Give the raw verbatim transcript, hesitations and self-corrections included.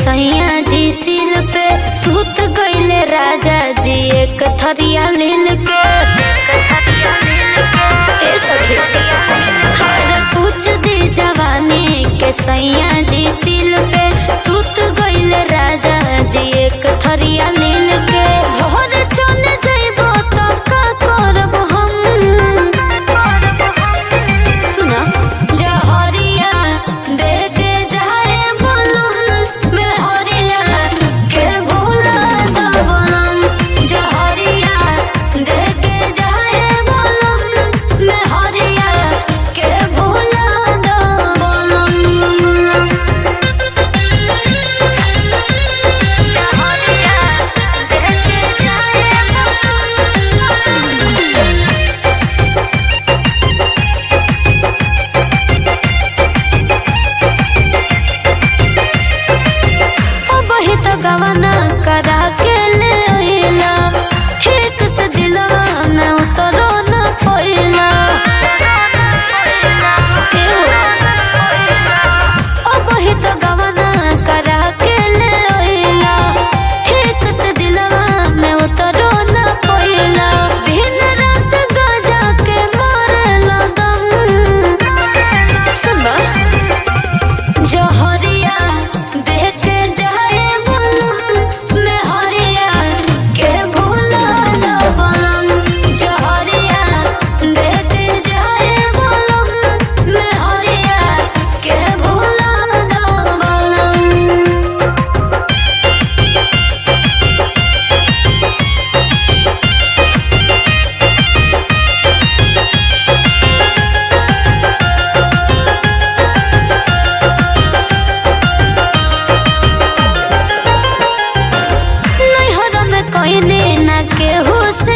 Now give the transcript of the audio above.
सैया जी सिल पे सूत गईले राजा जी एक थरिया लील के ए सखी हर कुछ दी जवानी के सैया जी सिल पे सूत गईले राजा जी एक थरिया लील के भोर चले जइबो तो का करब हम सुना जहरिया दे के जाए बोलम मैं हरिया के भूला द बोलम जहरिया दे के जाए बोलम मैं हरिया के भूला द बोलम जहरिया दे के जाए बही तो गवाना करा के ले अइला ठीक से दिलवा में उतरो न पइला ओ बही तो गवाना करा के ले अइला ठीक से दिलवा में उतरो न पइला दिन रात गाजा के मारे लगम सुनबा जहरिया देख के जाए बोलम मैं हरिया के भूला द बोलम जहरिया देख के जाए बोलम मैं हरिया के भूला द बोलम नैहर में कोई ना केहू से